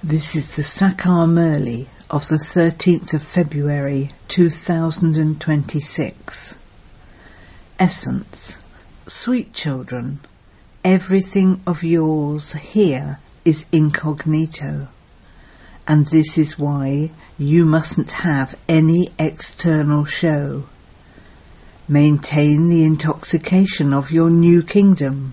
This is the Sakar Murli of the 13th of February 2026. Essence. Sweet children, everything of yours here is incognito, and this is why you mustn't have any external show. Maintain the intoxication of your new kingdom.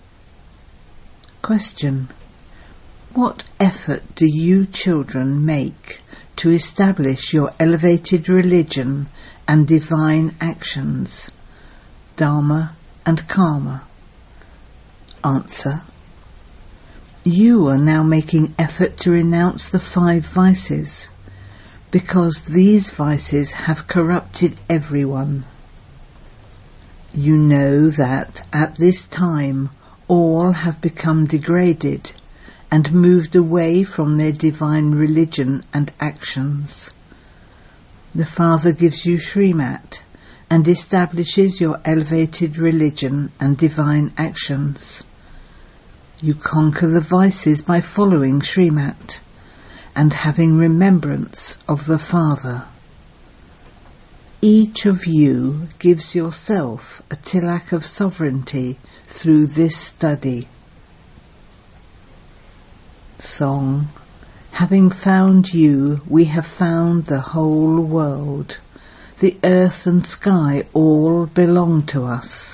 Question. What effort do you children make to establish your elevated religion and divine actions, Dharma and Karma? Answer. You are now making effort to renounce the 5 vices, because these vices have corrupted everyone. You know that at this time all have become degraded and moved away from their divine religion and actions. The Father gives you Srimat and establishes your elevated religion and divine actions. You conquer the vices by following Srimat and having remembrance of the Father. Each of you gives yourself a tilak of sovereignty through this study. Song. Having found you, we have found the whole world. The earth and sky all belong to us.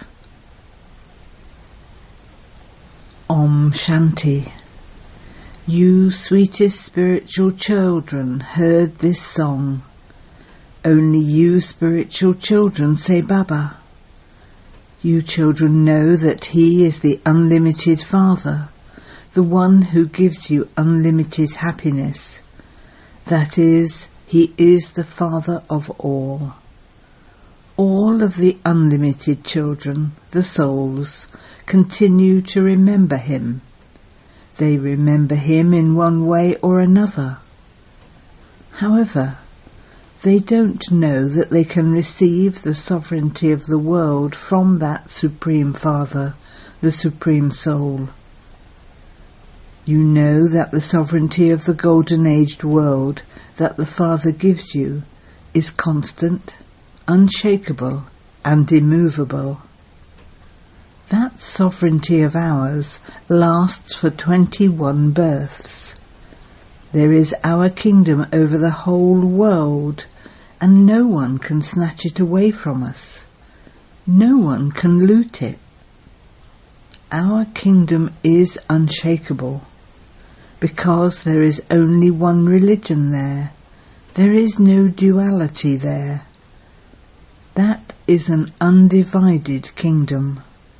Om Shanti. You sweetest spiritual children heard this song. Only you spiritual children say Baba. You children know that He is the unlimited Father, the one who gives you unlimited happiness. That is, He is the Father of all. All of the unlimited children, the souls, continue to remember Him. They remember Him in one way or another. However, they don't know that they can receive the sovereignty of the world from that Supreme Father, the Supreme Soul. You know that the sovereignty of the golden-aged world that the Father gives you is constant, unshakable, and immovable. That sovereignty of ours lasts for 21 births. There is our kingdom over the whole world, and no one can snatch it away from us. No one can loot it. Our kingdom is unshakable, because there is only one religion there. There is no duality there. That is an undivided kingdom.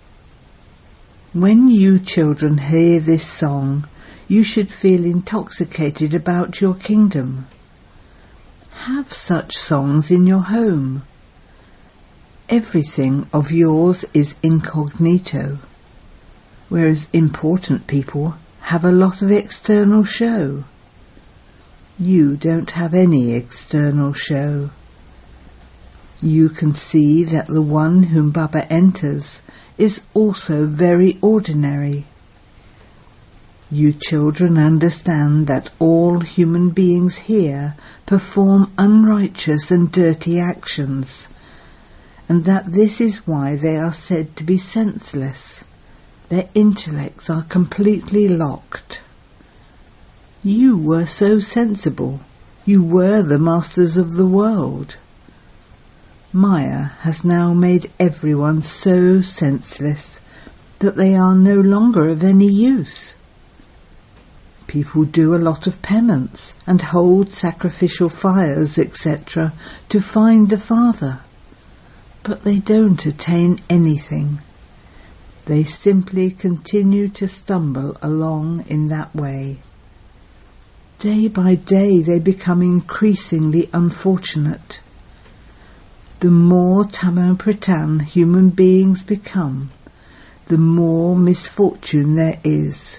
When you children hear this song, you should feel intoxicated about your kingdom. Have such songs in your home. Everything of yours is incognito, whereas important people have a lot of external show. You don't have any external show. You can see that the one whom Baba enters is also very ordinary. You children understand that all human beings here perform unrighteous and dirty actions, and that this is why they are said to be senseless. Their intellects are completely locked. You were so sensible. You were the masters of the world. Maya has now made everyone so senseless that they are no longer of any use. People do a lot of penance and hold sacrificial fires, etc., to find the Father, but they don't attain anything. They simply continue to stumble along in that way. Day by day they become increasingly unfortunate. The more Tamo Pradhan human beings become, the more misfortune there is.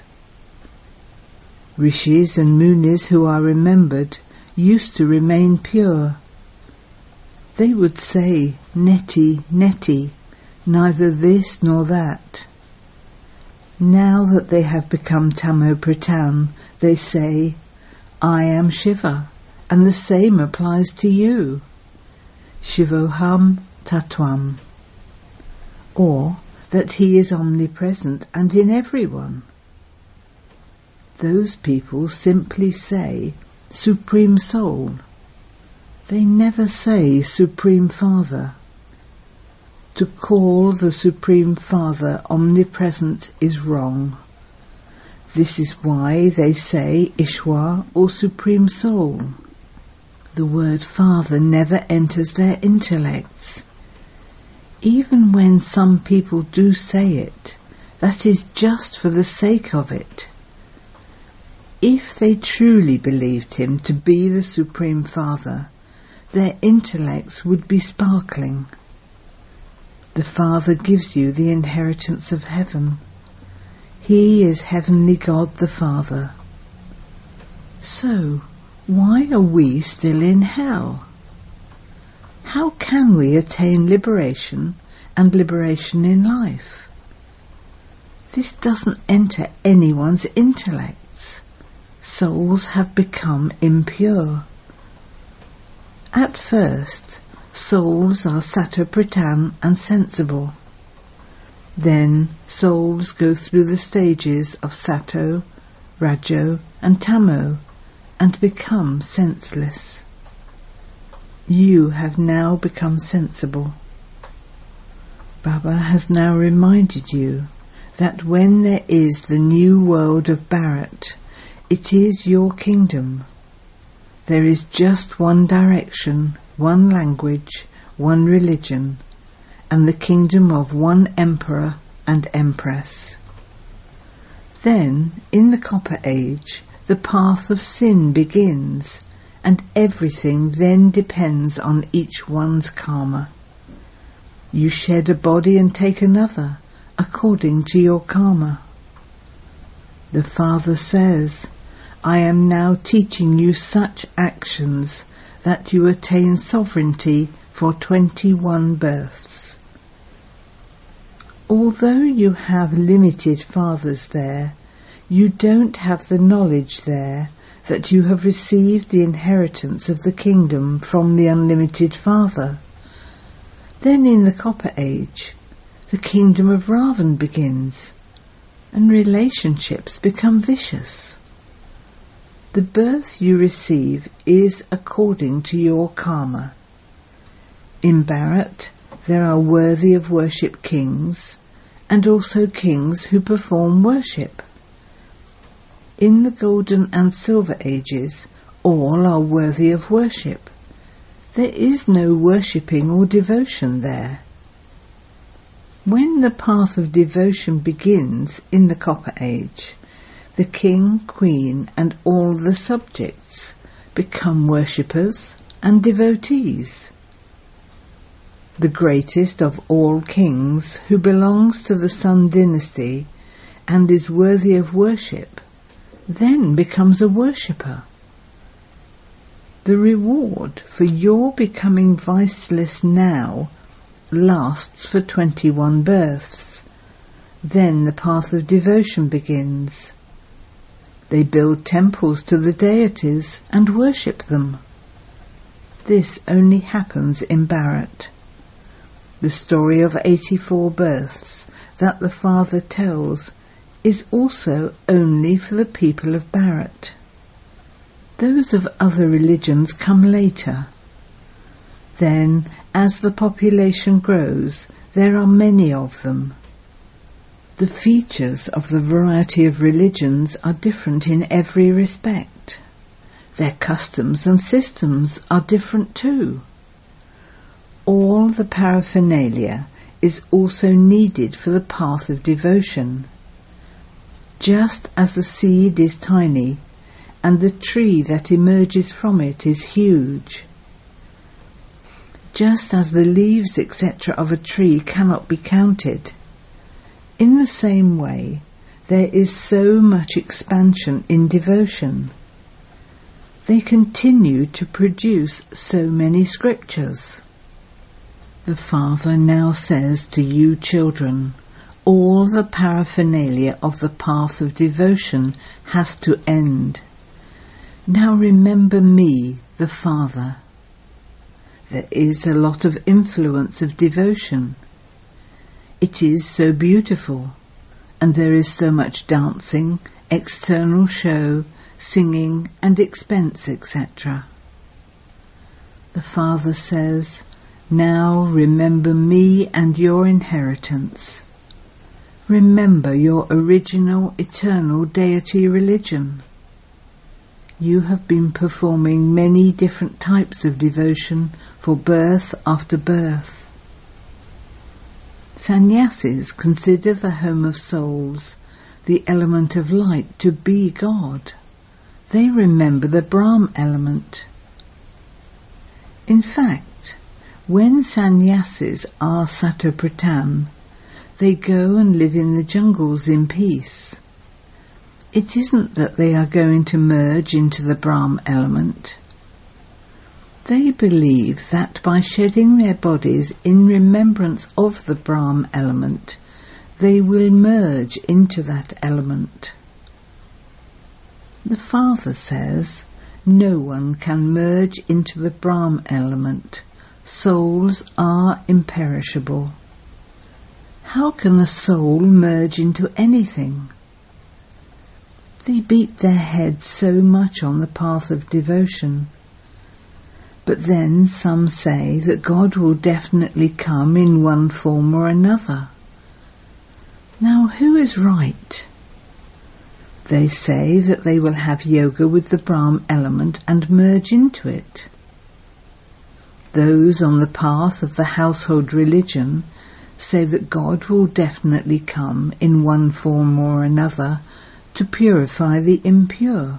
Rishis and Munis who are remembered used to remain pure. They would say, Neti, Neti, neither this nor that. Now that they have become Tamo Pradhan, they say, I am Shiva, and the same applies to you. Shivoham Tattvam. Or that he is omnipresent and in everyone. Those people simply say Supreme Soul. They never say Supreme Father. To call the Supreme Father omnipresent is wrong. This is why they say Ishwar or Supreme Soul. The word Father never enters their intellects. Even when some people do say it, that is just for the sake of it. If they truly believed him to be the Supreme Father, their intellects would be sparkling. The Father gives you the inheritance of heaven. He is Heavenly God the Father. So, why are we still in hell? How can we attain liberation and liberation in life? This doesn't enter anyone's intellects. Souls have become impure. At first, souls are Sato-Pradhan and sensible. Then souls go through the stages of Sato, Rajo and Tamo and become senseless. You have now become sensible. Baba has now reminded you that when there is the new world of Bharat, it is your kingdom. There is just one direction, one language, one religion, and the kingdom of one emperor and empress. Then, in the Copper Age, the path of sin begins, and everything then depends on each one's karma. You shed a body and take another, according to your karma. The Father says, I am now teaching you such actions that you attain sovereignty for 21 births. Although you have limited fathers there, you don't have the knowledge there that you have received the inheritance of the kingdom from the unlimited Father. Then in the Copper Age, the kingdom of Ravan begins, and relationships become vicious. The birth you receive is according to your karma. In Bharat, there are worthy of worship kings, and also kings who perform worship. In the Golden and Silver Ages, all are worthy of worship. There is no worshipping or devotion there. When the path of devotion begins in the Copper Age, the king, queen and all the subjects become worshippers and devotees. The greatest of all kings, who belongs to the Sun dynasty and is worthy of worship, then becomes a worshipper. The reward for your becoming viceless now lasts for 21 births. Then the path of devotion begins. They build temples to the deities and worship them. This only happens in Bharat. The story of 84 births that the Father tells is also only for the people of Bharat. Those of other religions come later. Then, as the population grows, there are many of them. The features of the variety of religions are different in every respect. Their customs and systems are different too. All the paraphernalia is also needed for the path of devotion. Just as the seed is tiny, and the tree that emerges from it is huge. Just as the leaves, etc. of a tree cannot be counted, in the same way, there is so much expansion in devotion. They continue to produce so many scriptures. The Father now says to you children, all the paraphernalia of the path of devotion has to end. Now remember me, the Father. There is a lot of influence of devotion. It is so beautiful, and there is so much dancing, external show, singing and expense, etc. The Father says, now remember me and your inheritance. Remember your original eternal deity religion. You have been performing many different types of devotion for birth after birth. Sannyasis consider the home of souls, the element of light, to be God. They remember the Brahm element. In fact, when sannyasis are Satopratam, they go and live in the jungles in peace. It isn't that they are going to merge into the Brahm element. They believe that by shedding their bodies in remembrance of the Brahm element, they will merge into that element. The Father says, no one can merge into the Brahm element. Souls are imperishable. How can a soul merge into anything? They beat their heads so much on the path of devotion. But then some say that God will definitely come in one form or another. Now who is right? They say that they will have yoga with the Brahm element and merge into it. Those on the path of the household religion say that God will definitely come in one form or another to purify the impure.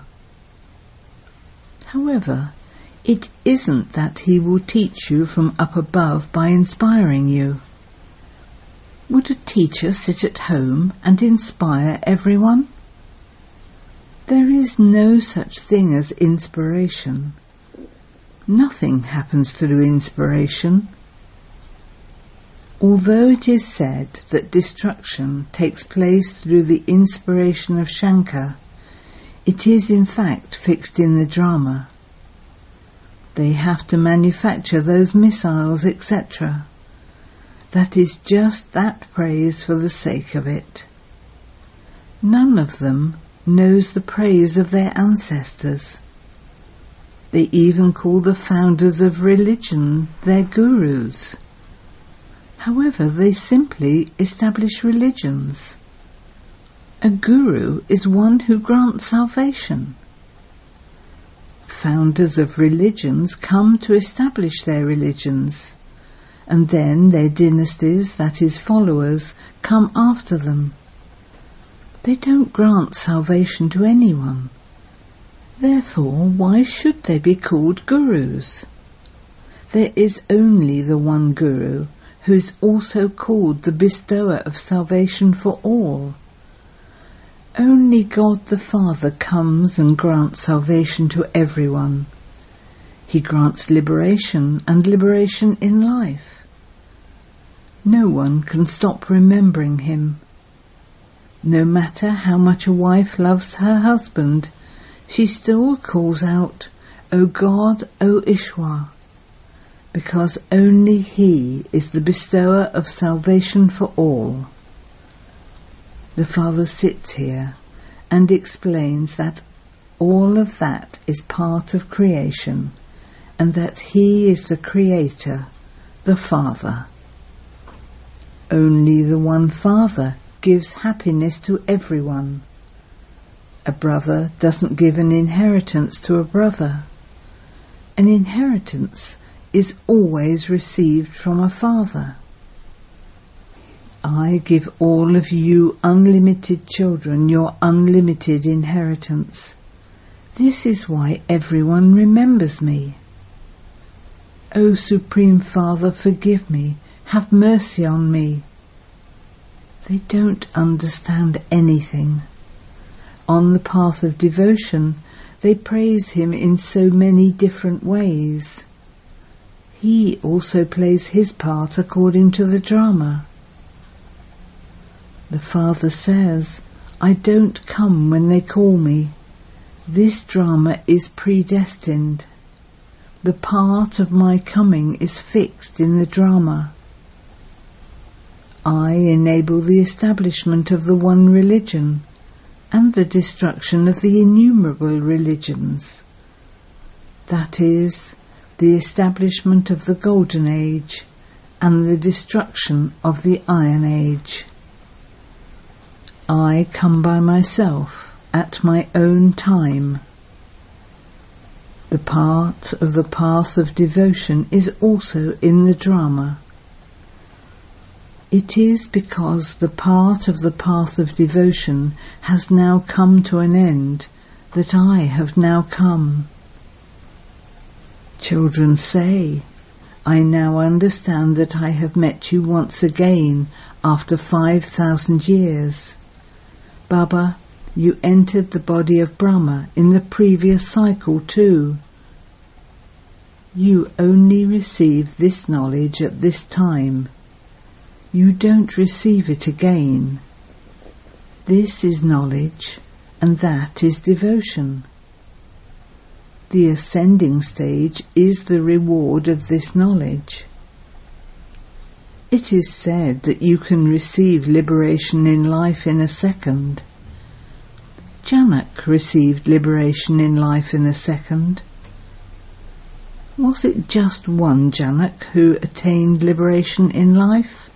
However, it isn't that he will teach you from up above by inspiring you. Would a teacher sit at home and inspire everyone? There is no such thing as inspiration. Nothing happens through inspiration. Although it is said that destruction takes place through the inspiration of Shankar, it is in fact fixed in the drama. They have to manufacture those missiles, etc. That is just that praise for the sake of it. None of them knows the praise of their ancestors. They even call the founders of religion their gurus. However, they simply establish religions. A guru is one who grants salvation. Founders of religions come to establish their religions, and then their dynasties, that is followers, come after them. They don't grant salvation to anyone. Therefore, why should they be called gurus? There is only the one guru, who is also called the bestower of salvation for all. Only God the Father comes and grants salvation to everyone. He grants liberation and liberation in life. No one can stop remembering him. No matter how much a wife loves her husband, she still calls out, O God, O Ishwar, because only he is the bestower of salvation for all. The Father sits here and explains that all of that is part of creation, and that he is the Creator, the Father. Only the one Father gives happiness to everyone. A brother doesn't give an inheritance to a brother. An inheritance is always received from a father. I give all of you unlimited children your unlimited inheritance. This is why everyone remembers me. O Supreme Father, forgive me, have mercy on me. They don't understand anything. On the path of devotion, they praise him in so many different ways. He also plays his part according to the drama. The Father says, I don't come when they call me. This drama is predestined. The part of my coming is fixed in the drama. I enable the establishment of the one religion and the destruction of the innumerable religions. That is, the establishment of the Golden Age and the destruction of the Iron Age. I come by myself at my own time. The part of the path of devotion is also in the drama. It is because the part of the path of devotion has now come to an end that I have now come. Children say, I now understand that I have met you once again after 5,000 years. Baba, you entered the body of Brahma in the previous cycle too. You only receive this knowledge at this time. You don't receive it again. This is knowledge, and that is devotion. The ascending stage is the reward of this knowledge. It is said that you can receive liberation in life in a second. Janak received liberation in life in a second. Was it just one Janak who attained liberation in life?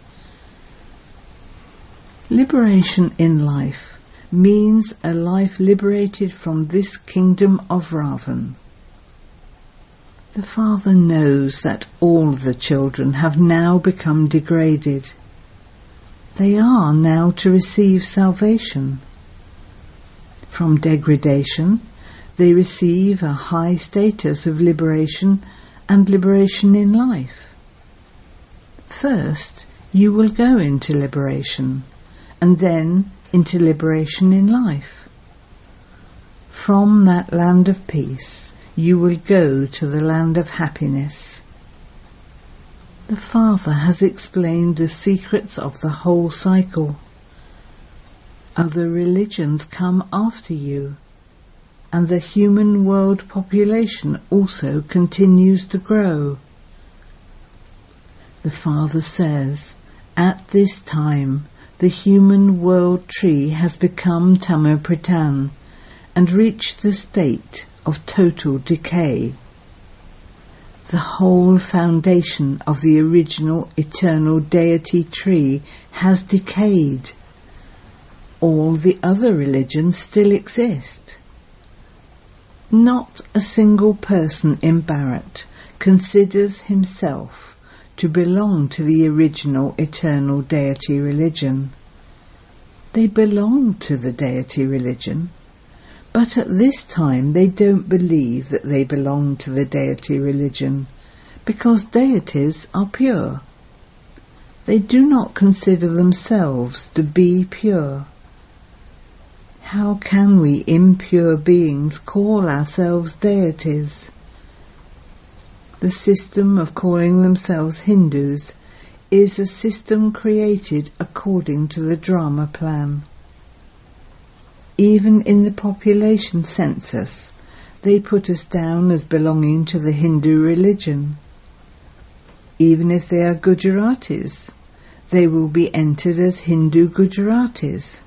Liberation in life means a life liberated from this kingdom of Ravan. The Father knows that all the children have now become degraded. They are now to receive salvation. From degradation, they receive a high status of liberation and liberation in life. First, you will go into liberation, and then into liberation in life. From that land of peace, you will go to the land of happiness. The Father has explained the secrets of the whole cycle. Other religions come after you, and the human world population also continues to grow. The Father says, at this time, the human world tree has become Tamopradan and reached the state of total decay. The whole foundation of the original eternal deity tree has decayed. All the other religions still exist. Not a single person in Bharat considers himself to belong to the original eternal deity religion. They belong to the deity religion, but at this time they don't believe that they belong to the deity religion, because deities are pure. They do not consider themselves to be pure. How can we impure beings call ourselves deities? The system of calling themselves Hindus is a system created according to the drama plan. Even in the population census, they put us down as belonging to the Hindu religion. Even if they are Gujaratis, they will be entered as Hindu Gujaratis.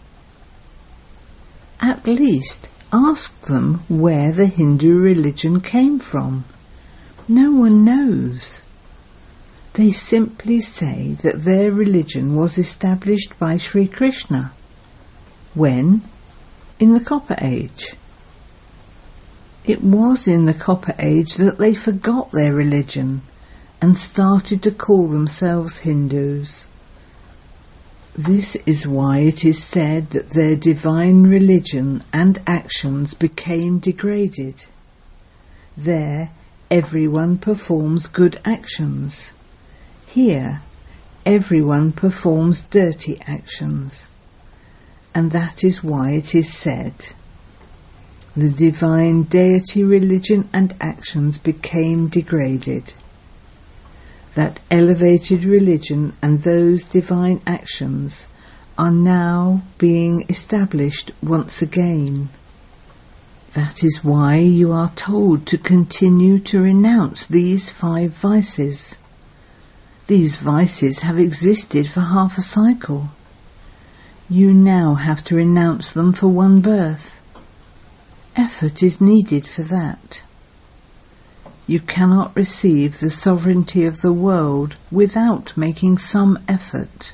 At least ask them where the Hindu religion came from. No one knows. They simply say that their religion was established by Sri Krishna. When? In the Copper Age. It was in the Copper Age that they forgot their religion and started to call themselves Hindus. This is why it is said that their divine religion and actions became degraded. There, everyone performs good actions. Here, everyone performs dirty actions. And that is why it is said, the divine deity religion and actions became degraded. That elevated religion and those divine actions are now being established once again. That is why you are told to continue to renounce these 5 vices. These vices have existed for half a cycle. You now have to renounce them for 1 birth. Effort is needed for that. You cannot receive the sovereignty of the world without making some effort.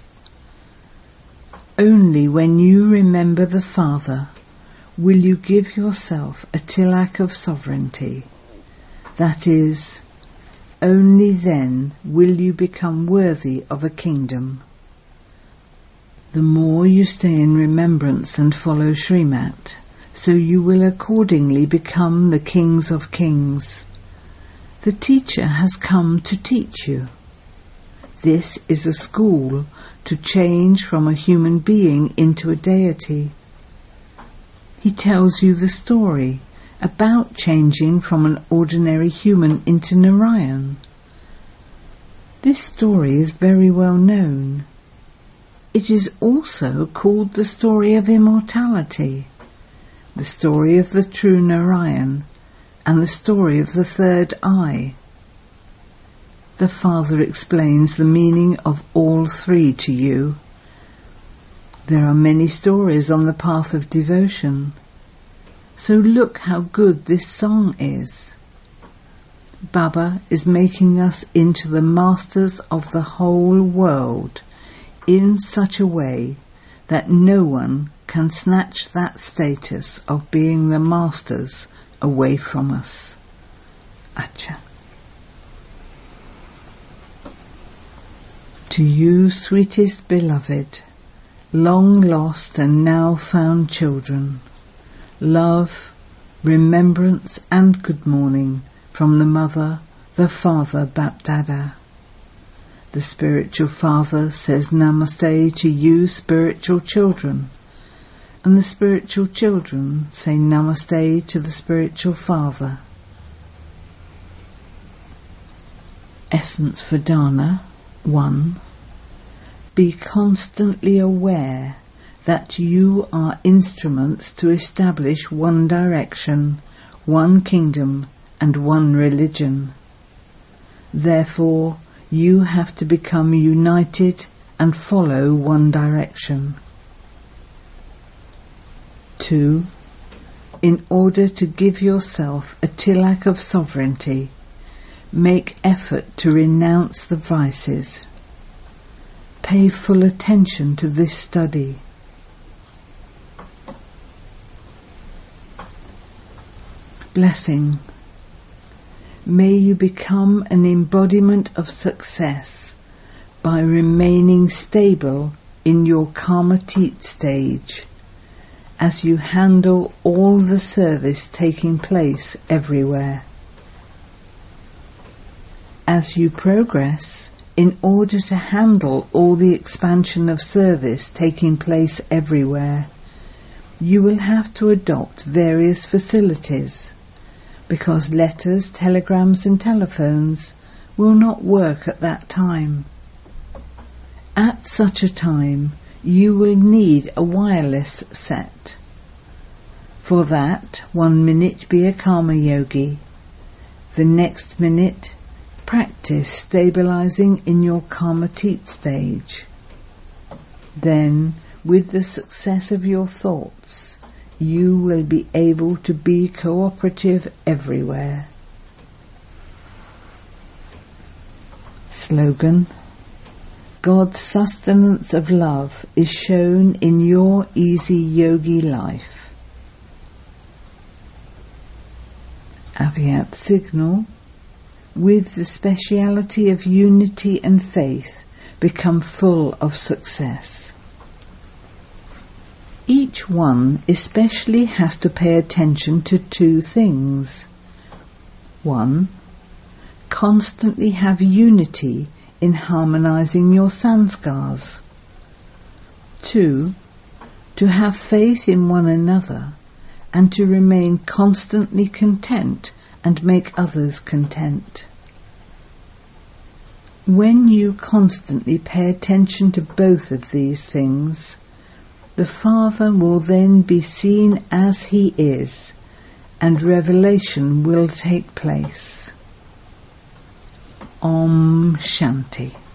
Only when you remember the Father will you give yourself a tilak of sovereignty. That is, only then will you become worthy of a kingdom. The more you stay in remembrance and follow Srimat, so you will accordingly become the kings of kings. The teacher has come to teach you. This is a school to change from a human being into a deity. He tells you the story about changing from an ordinary human into Narayan. This story is very well known. It is also called the story of immortality, the story of the true Narayan, and the story of the 3rd eye. The Father explains the meaning of all 3 to you. There are many stories on the path of devotion. So look how good this song is. Baba is making us into the masters of the whole world in such a way that no one can snatch that status of being the masters away from us. Acha. To you, sweetest beloved, long lost and now found children, love, remembrance and good morning from the Mother, the Father, Bapdada. The spiritual Father says Namaste to you, spiritual children, and the spiritual children say Namaste to the spiritual Father. Essence for Dana 1. Be constantly aware that you are instruments to establish 1 direction, 1 kingdom, and 1 religion. Therefore, you have to become united and follow 1 direction. 2. In order to give yourself a tilak of sovereignty, make effort to renounce the vices. Pay full attention to this study. Blessing. May you become an embodiment of success by remaining stable in your Karmatit stage as you handle all the service taking place everywhere. As you progress, in order to handle all the expansion of service taking place everywhere, you will have to adopt various facilities, because letters, telegrams and telephones will not work at that time. At such a time, you will need a wireless set. For that, 1 minute be a Karma Yogi. The next minute, practice stabilizing in your Karmatit stage. Then, with the success of your thoughts, you will be able to be cooperative everywhere. Slogan: God's sustenance of love is shown in your easy yogi life. Avyat signal: with the speciality of unity and faith, become full of success. Each one especially has to pay attention to 2 things. 1. Constantly have unity in harmonizing your sanskars. 2. To have faith in one another and to remain constantly content and make others content. When you constantly pay attention to both of these things, the Father will then be seen as he is, and revelation will take place. Om Shanti.